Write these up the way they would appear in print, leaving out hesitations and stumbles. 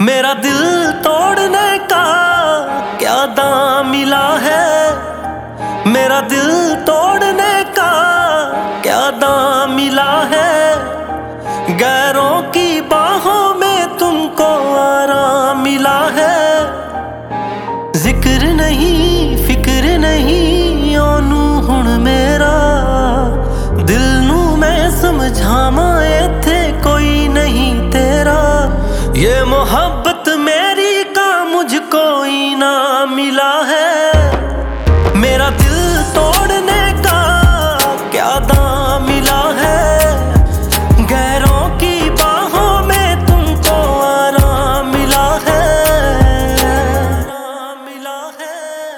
मेरा दिल तोड़ने का क्या दाम मिला है। मेरा दिल तोड़ने का क्या दाम मिला है। गैरों की बाहों में तुमको आराम मिला है। जिक्र नहीं फिक्र नहीं ओनू हुण मेरा दिल नू मैं समझावां इत्थे कोई नहीं तेरा। ये मोहब्बत मेरी का मुझको इनाम मिला है। मेरा दिल तोड़ने का क्या दाम मिला है। गैरों की बाहों में तुमको आराम मिला है। आराम मिला है।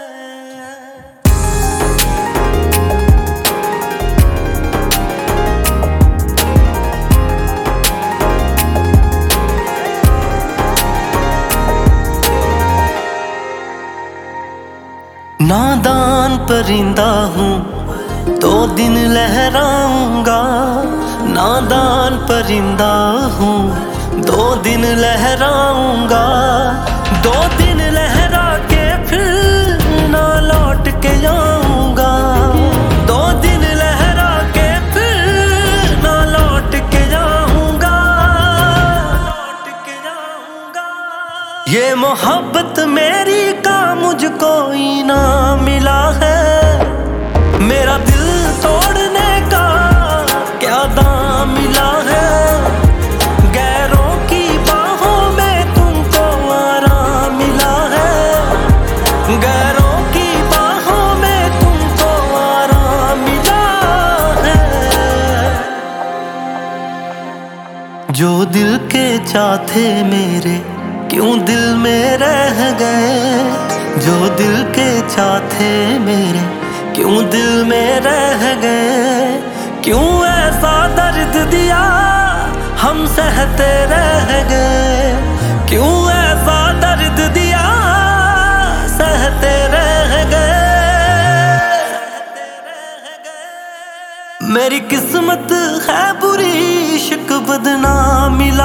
नादान परिंदा हूँ 2 दिन लहराऊंगा। नादान परिंदा हूँ 2 दिन लहराऊंगा। 2 दिन लहरा के फिर ना लौट के आऊंगा। 2 दिन लहरा के फिर ना लौट के आऊंगा। लौट के आऊंगा। ये मोहब्बत मेरी का मुझको इनाम मिला है। मेरा दिल तोड़ने का क्या दाम मिला है। गैरों की बाहों में तुमको आराम मिला है। गैरों की बाहों में तुमको आराम मिला है। जो दिल के चाहते मेरे क्यों दिल में रह गए। जो दिल के चाहते मेरे क्यों दिल में रह गए। क्यों ऐसा दर्द दिया हम सहते रह गए। क्यों ऐसा दर्द दिया सहते रह गए। मेरी किस्मत है बुरी इश्क बदनाम मिला